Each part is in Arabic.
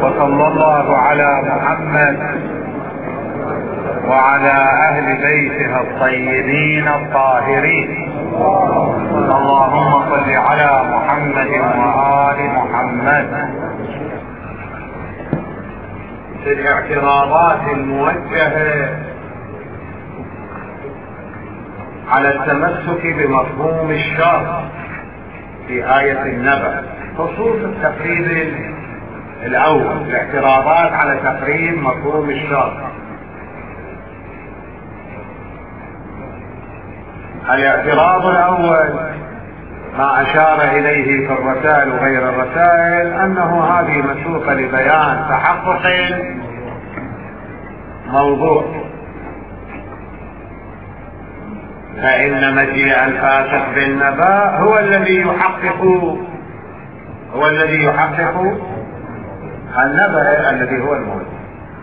وصلى الله على محمد وعلى أهل بيته الطيبين الطاهرين. اللهم صل على محمد وآل محمد. في الاعتراضات الموجهة على التمسك بمفهوم الشرع في آية النبأ، خصوص التقريب الأول، الاعتراضات على تقريب مفهوم الشرع. الاعتراض الأول ما أشار إليه في الرسائل وغير الرسائل أنه هذه مسوقة لبيان تحقق الموضوع، فإن مجيء الفاسق بالنبأ هو الذي يحقق النبأ الذي هو الموضوع.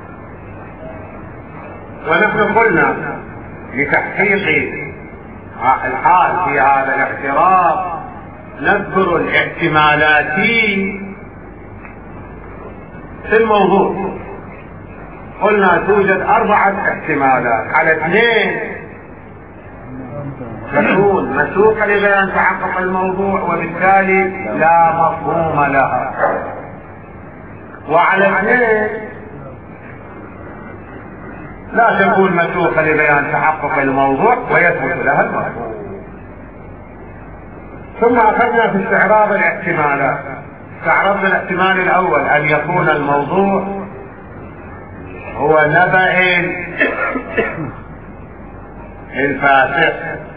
ونحن قلنا لتحقيق الحال في هذا الاعتراض نذكر الاحتمالات في الموضوع. قلنا توجد 4 احتمالات، على 2 تكون مسوقة لبيان تحقق الموضوع وبالتالي لا مفهوم لها، وعلى 2 لا تكون مسوقة لبيان تحقق الموضوع ويثبت لها المفهوم. ثم أخذنا في استعراض الاحتمالات، استعرضنا الاحتمال الأول أن يكون الموضوع هو نبأ الفاسق.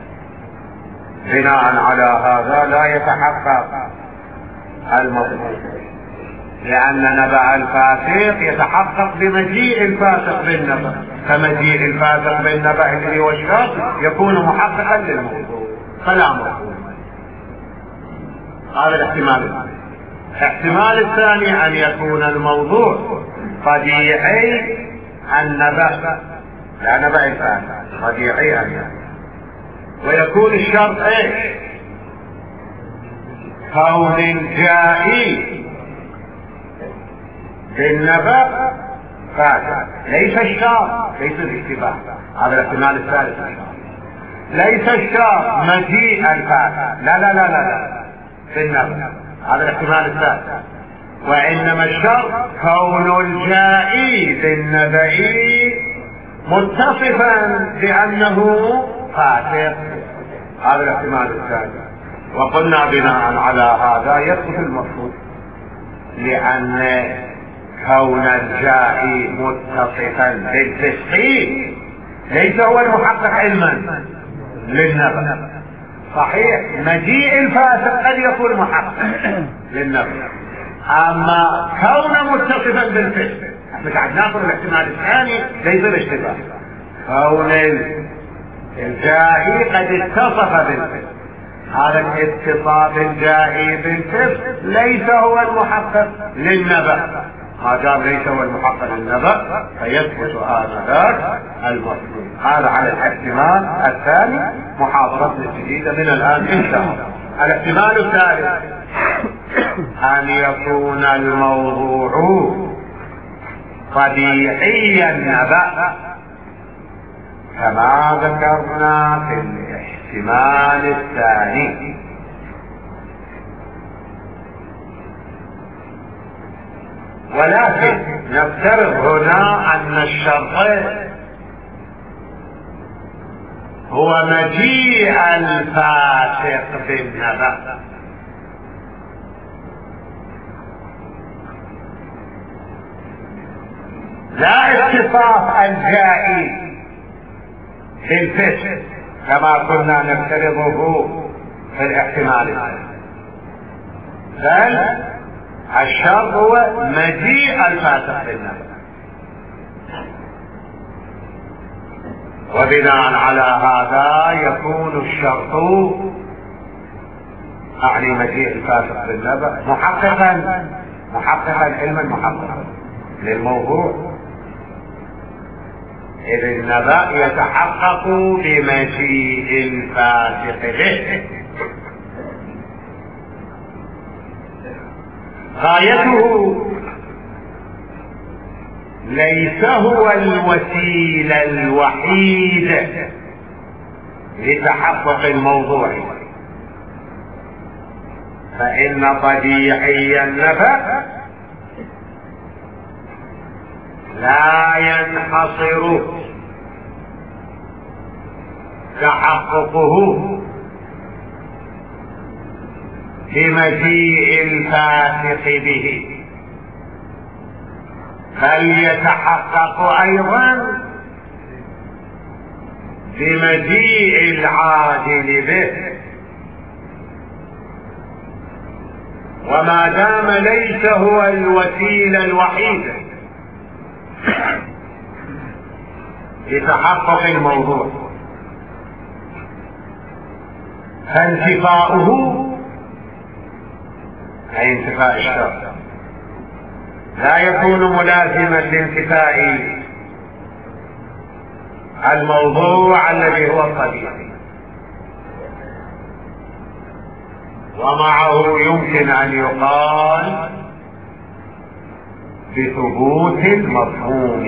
بناء على هذا لا يتحقق الموضوع، لأن نبأ الفاسق يتحقق بمجيء الفاسق بالنبأ، فمجيء الفاسق بالنبأ الذي هو الشرط يكون محققا للموضوع فلا مفهوم. هذا الاحتمال. الاحتمال الثاني أن يكون الموضوع طبيعي النبأ، لا نبأ الفاسق، طبيعي النبأ، ويكون الشرط ايش؟ كون الجائي بالنبأ فاسق، ليس الشرط، ليس الاشتباه. هذا الاحتمال الثالث. ليس الشرط مجيء الفاسق، لا لا لا لا في النبأ، هذا الاحتمال الثالث. وإنما الشرط كون الجائي بالنبأ متصفا بأنه فاسق، هذا الاحتمال الثالث. وقلنا بناء على هذا يثبت المفهوم، لأن كون الجائي متصفا بالفسق ليس هو المحقق علما للنبأ. صحيح مجيء الفاسق قد يكون محقق للنبأ، أما كون متصفا بالفسق مش عاد ناخذ الاحتمال الثاني ليس الاشتباه. كون الجائي قد اتصف بالفسق، هذا الاتصاف الجائي بالفسق ليس هو المحقق للنبأ. ما دام ليس هو المحقق للنبأ فيثبت هذا المفهوم. هذا على الاحتمال الثاني. محاضرتنا الجديدة من الآن إن شاء الله. الاحتمال الثالث أن يكون الموضوع طبيعي النبأ كما ذكرنا في الاحتمال الثاني. ولكن نفترض هنا أن الشرط هو مجيء الفاسق بالنبأ، لا اتصاف الجائي بالفسق كما كنا نفترضه في الاحتمال الثاني، بل الشرط هو مجيء الفاسق بالنبأ. وبناء على هذا يكون الشرط أعني مجيء الفاسق بالنبأ محققا علما محققا للموضوع، إذ النبأ يتحقق بمجيء الفاسق به. غايته ليس هو الوسيلة الوحيدة لتحقق الموضوع، فإن طبيعي النبأ لا ينحصر تحققه بمجيء الفاسق به، بل يتحقق أيضا بمجيء العادل به. وما دام ليس هو الوسيلة الوحيدة لتحقق الموضوع، فانتفاؤه أي انتفاء الشر لا يكون ملازما لانتفاء الموضوع الذي هو الطبيعي، ومعه يمكن أن يقال بثبوت المفهوم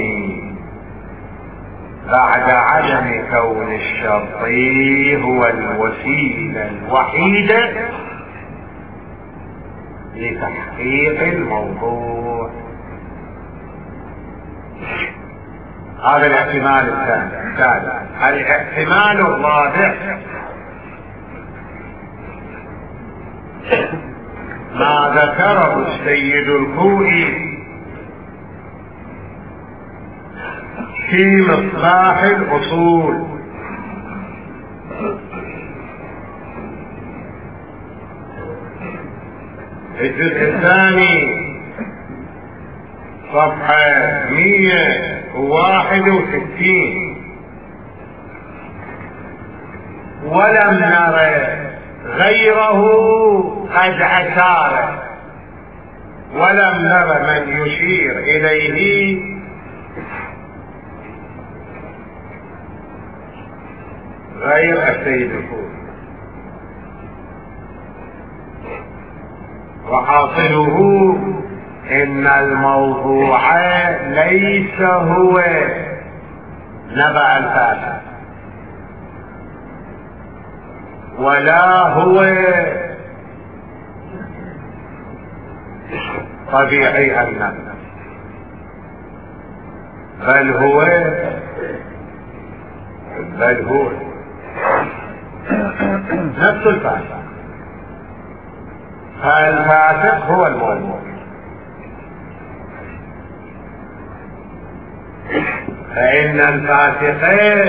بعد عدم كون الشرط هو الوسيلة الوحيدة لتحقيق الموضوع. هذا الاحتمال الثالث. الاحتمال الرابع ما ذكره السيد الخوئي في مصباح الأصول، الجزء الثاني صفحة 161: ولم نر غيره قد أشار، ولم نر من يشير إليه غير السيد الخوئي. وحاصله إن الموضوع ليس هو نبأ الفاسق، ولا هو طبيعي النبأ، بل هو نفس الفاسق. فالفاسق هو الموضوع، فإن الفاسق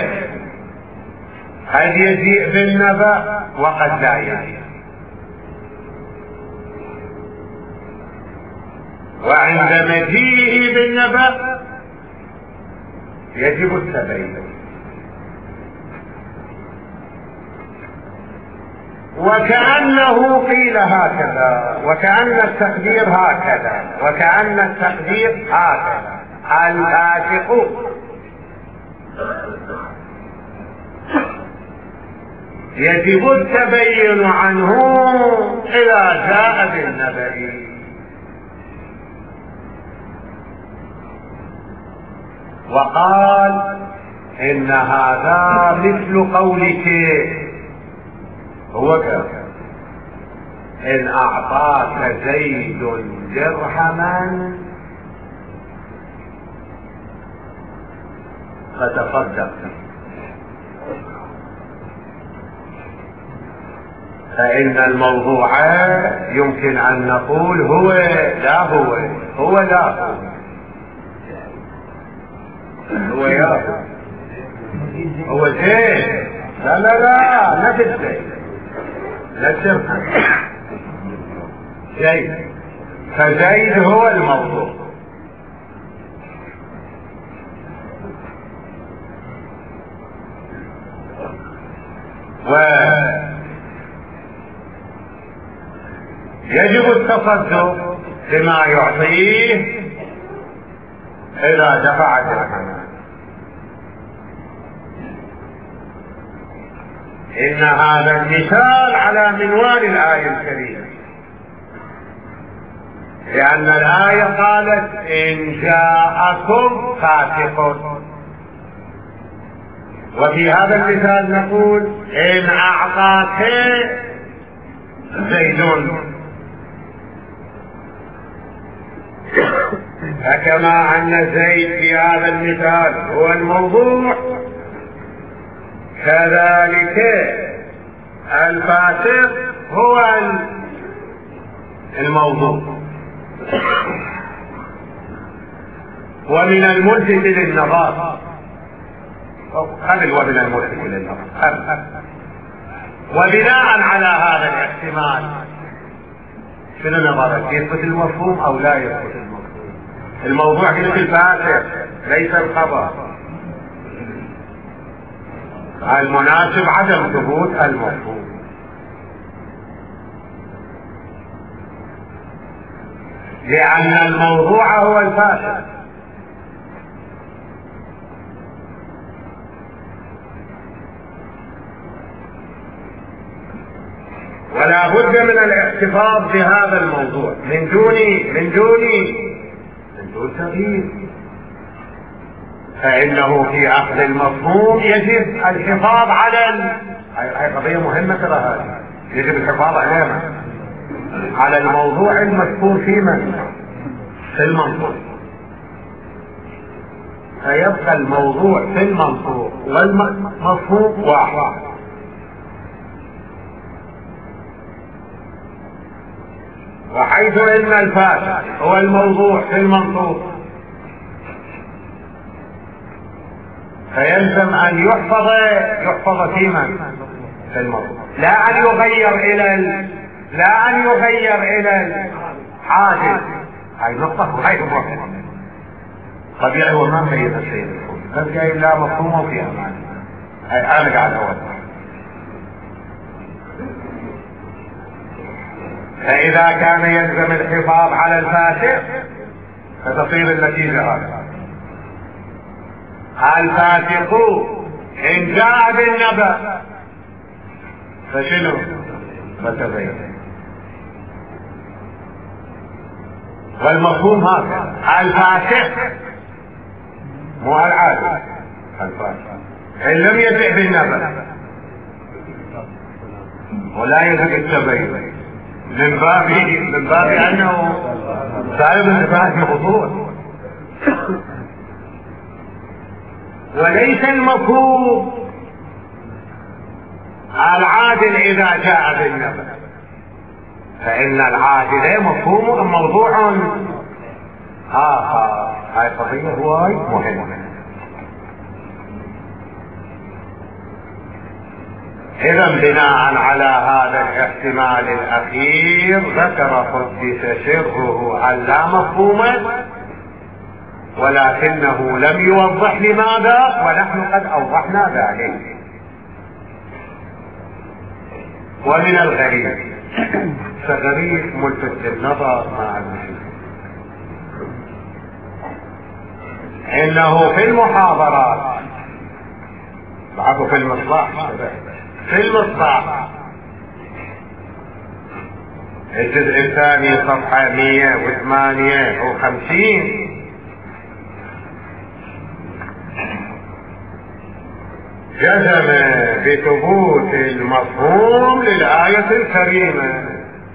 قد يجيء بالنبأ وقد لا يجيء، وعند مجيئه بالنبأ يجب التبين. وكأنه قيل هكذا، وكأن التقدير هكذا، وكأن التقدير هكذا: الفاسق يجب التبين عنه إذا جاء بالنبأ. وقال إن هذا مثل قولك هو كذا: إن أعطاك زيد درهما فتصدق، فإن الموضوع يمكن أن نقول هو لا هو، هو لا هو، هو يا هو زيد، لا لا لا لا بالزيد، لا تفهم زيد، فزيد هو الموضوع. ويجب التصدق بما يعطيه إذا دفع درهما. إن هذا المثال على منوال الآية الكريمة، لأن الآية قالت إن جاءكم فاسق، وفي هذا المثال نقول إن أعطاك زيد، فكما أن زيد في هذا المثال هو الموضوع، كذلك الفاسق هو الموضوع. ومن الملفت للنظر قبل ومن الملفت للنظر قبل. وبناء على هذا الاحتمال شنو نظرك؟ يثبت المفهوم او لا يثبت المفهوم؟ الموضوع في الفاسق ليس الخبر، المناسب عدم ثبوت المفهوم. لأن الموضوع هو الفاسق، ولا بد من الاحتفاظ بهذا الموضوع من دون تغيير، فإنه في أخذ المفهوم يجب الحفاظ على هاي قضية مهمة ترى، هذه يجب الحفاظ على الموضوع المذكور في المنطوق، فيبقى الموضوع في المنطوق والمفهوم واحد. وحيث ان الفاسق هو الموضوع في المنطوق، فيلزم ان يحفظ في الموضوع، لا ان يغير الى الحاجز. هاي نقطة وهي نقطة طبيعي، وما ميز الشيء الكل بس جاي لا مفهوم فيها معنى. انا قاعد اوضح. فإذا كان يلزم الحفاظ على الفاسق فتصير النتيجة هذا: الفاسق إن جاء بالنبأ فشنو؟ فتبين. والمفهوم هذا الفاسق مو العادل، الفاسق إن لم يجئ بالنبأ ولا يجب التبين من باب انه صاحب النفاذ مقصود، وليس المفهوم العادل اذا جاء بالنبأ، فان العادل مفهوم موضوع اخر. هاي قضية هواي مهمة. إذا بناء على هذا الاحتمال الأخير ذكر قدس سره أن لا مفهوم، ولكنه لم يوضح لماذا، ونحن قد أوضحنا ذلك. ومن الغريب فغريب ملفت للنظر مع المشكلة إنه في المحاضرات بعضه في المصباح الجزء الثاني صفحة 158 جزم بثبوت المفهوم للآية الكريمة،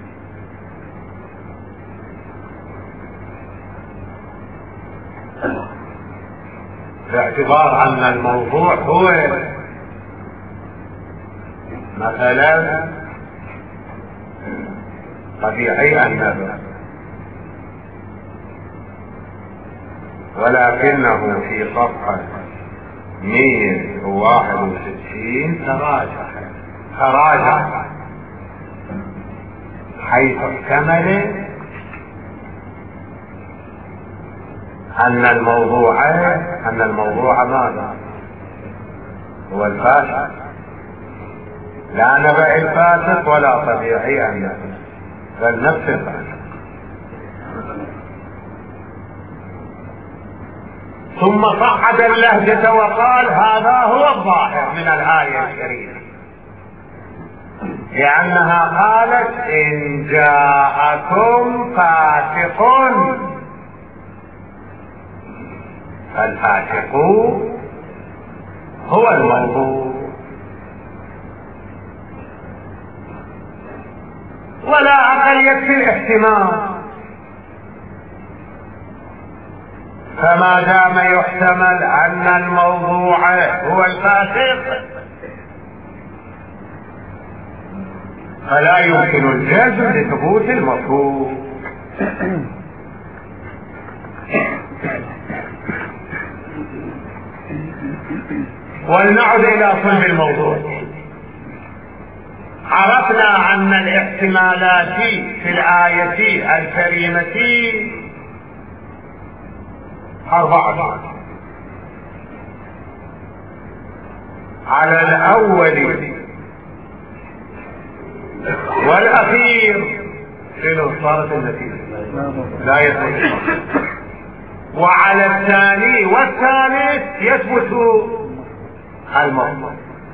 باعتبار أن الموضوع هو مثلا طبيعي النبأ، ولكنه في صفحة 161 تراجع حيث احتمل أن الموضوع ماذا؟ هو الفاسق، لا نبأ الفاسق ولا طبيعي النبأ، بل نفس الفاسق. ثم صعد اللهجة وقال هذا هو الظاهر من الآية الكريمة، لأنها قالت إن جاءكم فاسق، فالفاسق هو الموضوع. ولا أقل يكفي الاحتمال، فما دام يحتمل أن الموضوع هو الفاسق فلا يمكن الجزم لثبوت المفهوم. ولنعد إلى صلب الموضوع. عرفنا أن الاحتمالات في الآية الكريمة 4. على الأول والأخير شنو صارت النتيجة؟ لا يثبت. وعلى الثاني والثالث يثبت الموضوع.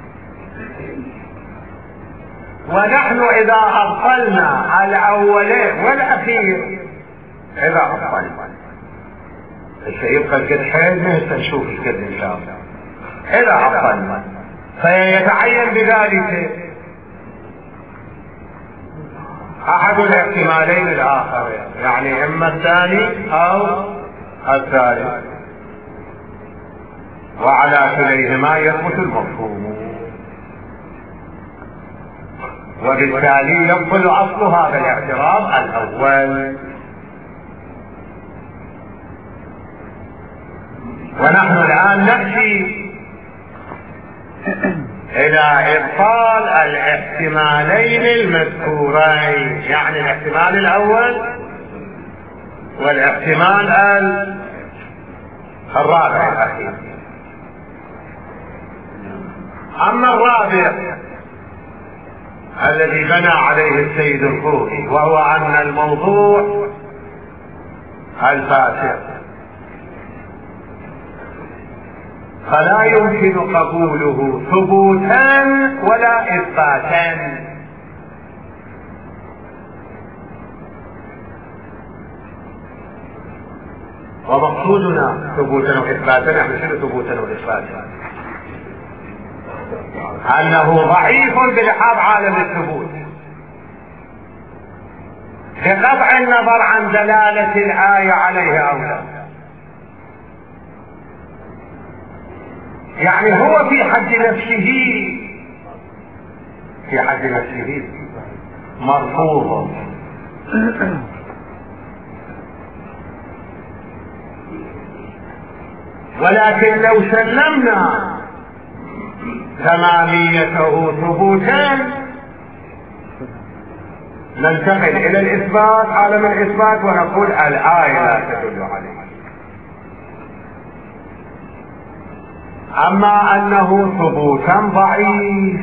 ونحن إذا أبطلنا الأول والأخير، إذا أبطلنا الشيء يبقى القد حيل ما نشوف القد إن شاء الله. إذا أبطلنا فيتعين بذلك أحد الاحتمالين الآخر، يعني إما الثاني أو الثالث، وعلى كليهما يثبت المفهوم، وبالتالي يبطل أصل هذا الاعتراض الأول. ونحن الآن نأتي إلى إبطال الاحتمالين المذكورين، يعني الاحتمال الأول والاحتمال الرابع الأخير. أما الرابع الذي بنى عليه السيد الخوئي، وهو أن الموضوع الفاسق، فلا يمكن قبوله ثبوتا ولا إثباتا. ومقصودنا ثبوتا وإثباتا، نحن شنو ثبوتا وإثباتا؟ أنه ضعيف بلحاظ عالم الثبوت، بقطع النظر عن دلالة الآية عليه أو لا. يعني هو في حد نفسه مرفوض، ولكن لو سلمنا تماميته ثبوتا ننتقل إلى الإثبات، عالم الإثبات، ونقول الآية لا تدل عليه. أما أنه ثبوتا ضعيف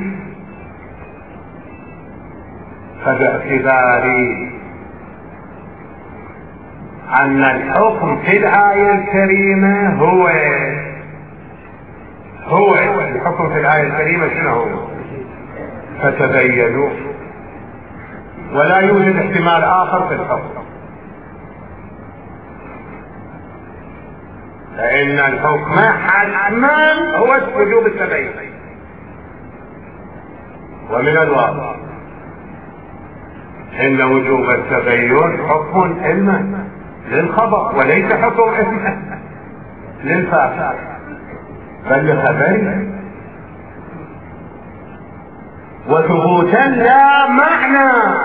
فباعتبار أن الحكم في الآية الكريمة هو الحكم في الآية الكريمة شنو هو؟ فتبينوا، ولا يوجد احتمال آخر في الحكم، فإن الحكم حتما هو وجوب التبين. ومن الواضح إن وجوب التبين حكم علما للخبر، وليس حكم علما للفاسق بل لخبره. وثبوتا لا معنى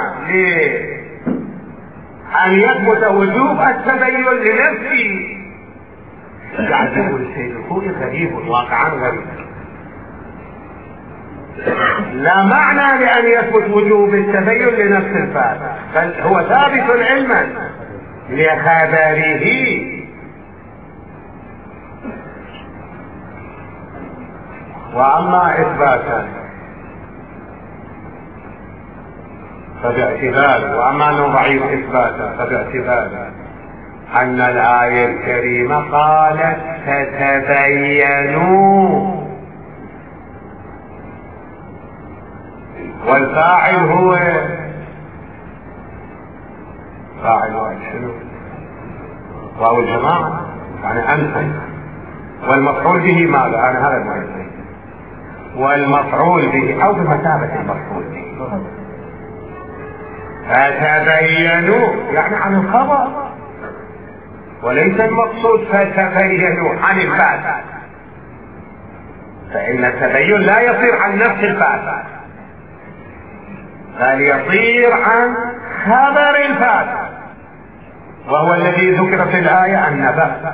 لأن يثبت وجوب التبين لنفسه. قاعد يقول السيد الخوئي غريب، واقعا غريب. لا معنى لأن يثبت وجوب التبين لنفس الفاسق، بل هو ثابت علما لخبره. وأما إثباتا فباعتبار، وأما أنه ضعيف إثباتا فباعتبار أن الآية الكريمة قالت فتبينوا، والفاعل هو فاعل واحد شنو؟ واو الجماعة يعني أنت. والمفعول به ماذا؟ أنا هذا المهم. والمفعول به أو بمثابة المفعول به. فتبينوا يعني عن الخبر، وليس المقصود فتبينوا عن الفاسد، فإن التبين لا يصير عن نفس الفاسد بل يصير عن خبر الفاسد، وهو الذي ذكر في الآية النبأ.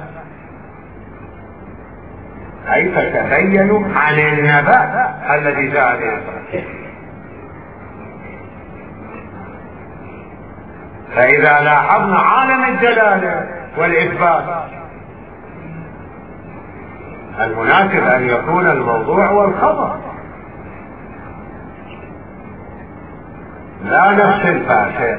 أي فتبينوا عن النبأ الذي جاء به. فإذا لاحظنا عالم الدلالة والإثبات المناسب أن يكون الموضوع والخبر لا نفس الفاسد.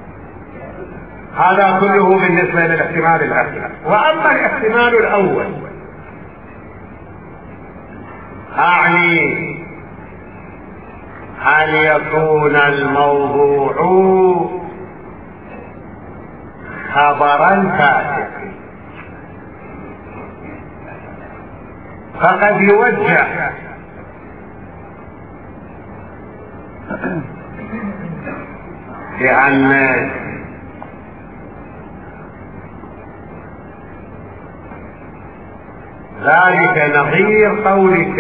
هذا كله بالنسبة للاحتمال الأول. وأما الاحتمال الأول أعني أن يكون الموضوع خبرا فاسد، فقد يوجه لأن ذلك نظير قولك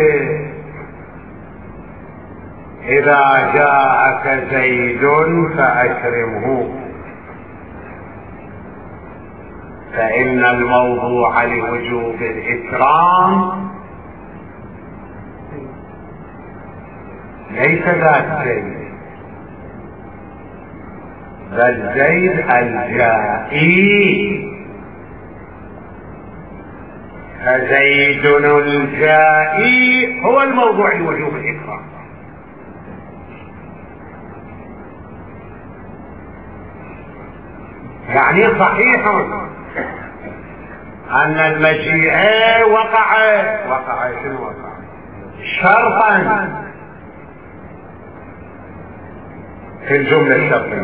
إذا جاءك زيد فأكرمه، فإن الموضوع لوجوب الإكرام ليس ذات زيد بل زيد الجائي، فزيد الجائي هو الموضوع لوجوب الإكرام. يعني صحيح أن المجيء وقع شنو وقع؟ شرطا في الجملة الشرطية،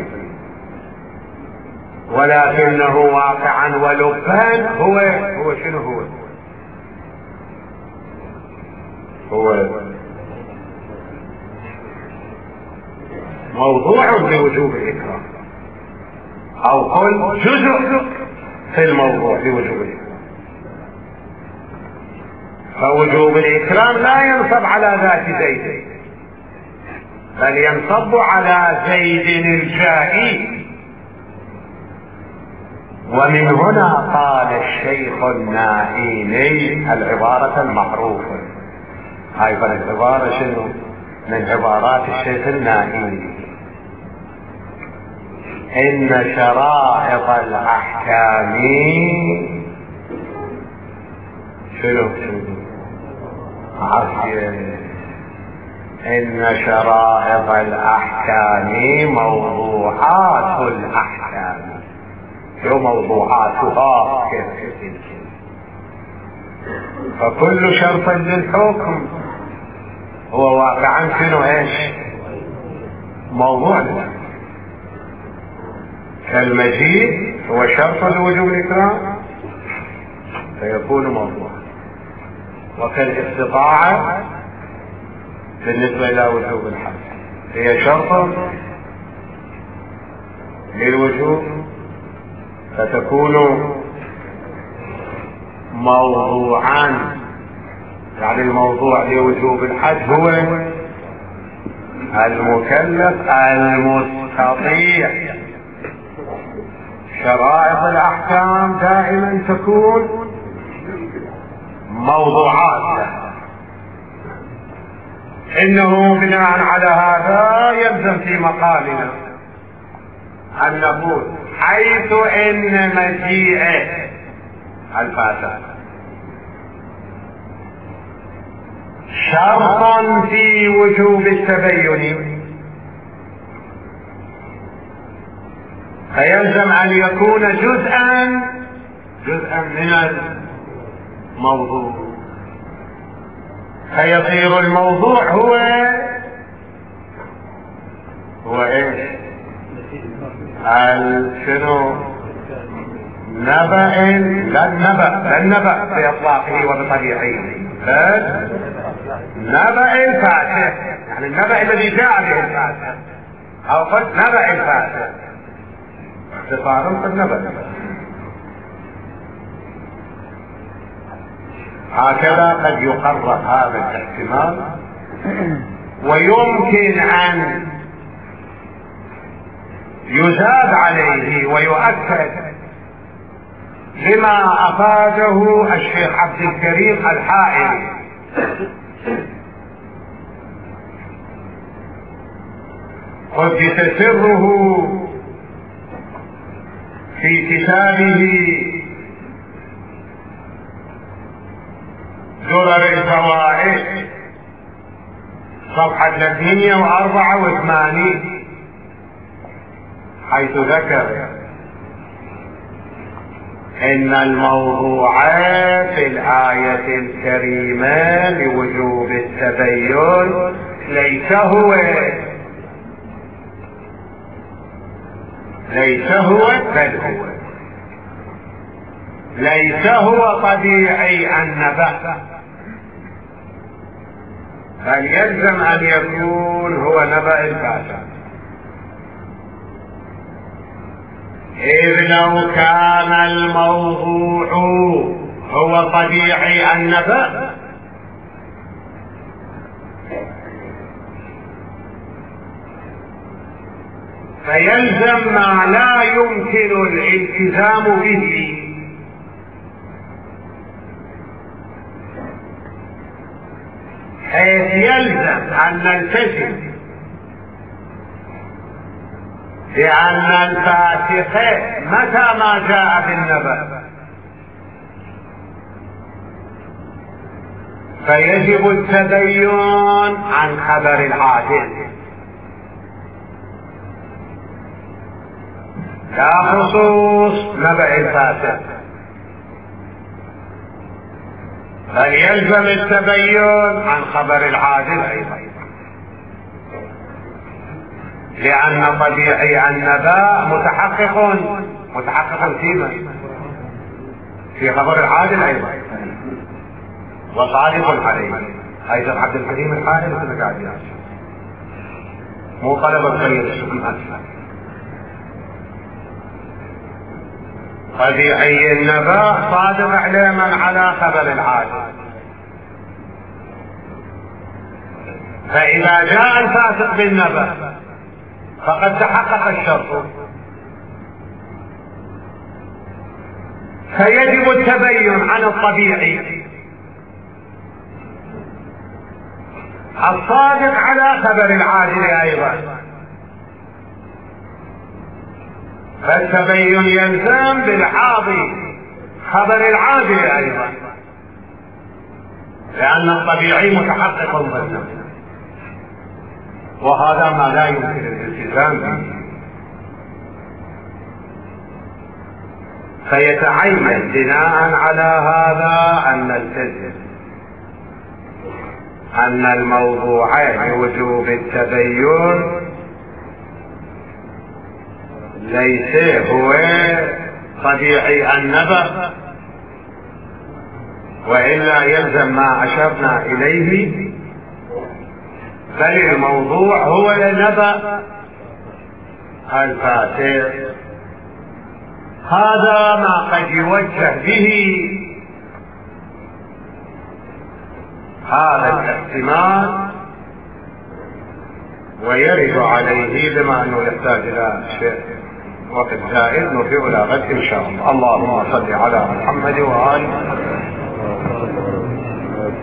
ولكنه واقعا ولبان هو شنو هو موضوع لوجوب الإكرام، أو قل جزء في الموضوع لوجوب الإكرام. فوجوب الإكرام لا ينصب على ذات زيد بل ينصب على زيد الجائي. ومن هنا قال الشيخ النائيني العبارة المعروفة، أيضا العبارة شنو من عبارات الشيخ النائيني: إن شرائط الأحكام شنو إن شرائط الأحكام موضوعات الأحكام، شو موضوعاتها؟ فكل شرط للحكم هو واقعا شنو ايش؟ موضوع له. كالمجيء هو شرط لوجوب الإكرام فيكون موضوع، وكالاستطاعة بالنسبة إلى وجوب الحج هي شرط للوجوب فتكون موضوعا. يعني الموضوع لوجوب الحج هو المكلف المستطيع. شرائط الأحكام دائما تكون موضوعات له. إنه بناء على هذا يلزم في مقامنا أن نقول حيث إن مجيء الفاسد شرطا في وجوب التبين، فيلزم أن يكون جزءا من الموضوع، فيصير الموضوع هو هو ايش؟ شنو؟ نبأ، لا النبأ بإطلاقه وبطبيعه، بل نبأ الفاسد، يعني النبأ الذي جاء به الفاسد، أو قلت نبأ الفاسد اختصارا في النبأ. هكذا قد يقرر هذا الاحتمال، ويمكن أن يزاد عليه ويؤكد بما أفاده الشيخ عبد الكريم الحائري قدس سره في كتابه درر الفوائد صفحة 384، حيث ذكر إن الموضوع في الآية الكريمة لوجوب التبين ليس هو بل هو ليس هو طبيعي النبأ، بل يلزم أن يكون هو نبأ الفاسد. إذ لو كان الموضوع هو طبيعي النبأ فيلزم ما لا يمكن الالتزام به، حيث يلزم أن نلتزم لأن الفاسق متى ما جاء بالنبأ فيجب التبين عن خبر العادل، لا خصوص نبأ الفاسق، بل يلزم التبين عن خبر العادل أيضا، لأن طبيعي النبأ متحقق فيما في خبر العادل أيضا وصادق عليه. أيضا عبد الكريم الحائل مثل قاعد مو طلب الخير السكن، طبيعي النبأ صادق علما على خبر العادل، فإذا جاء الفاسق بالنبأ فقد تحقق الشرط، فيجب التبين عن الطبيعي الصادق على خبر العادل أيضا، فالتبين يلزم بالحاضي خبر العادل أيضا، لأن الطبيعي متحقق بالنبأ، وهذا ما لا يمكن الالتزام به، فيتعين بناء على هذا أن نلتزم أن الموضوع بوجوب التبين ليس هو طبيعي النبأ، وإلا يلزم ما أشرنا إليه، بل الموضوع هو النبأ الفاسد. هذا ما قد يوجه به هذا الاحتمال ويرد عليه، بما أنه يحتاج إلى شيء وقت زائد نرجع إلى غد إن شاء الله. اللهم صل على محمد وآله.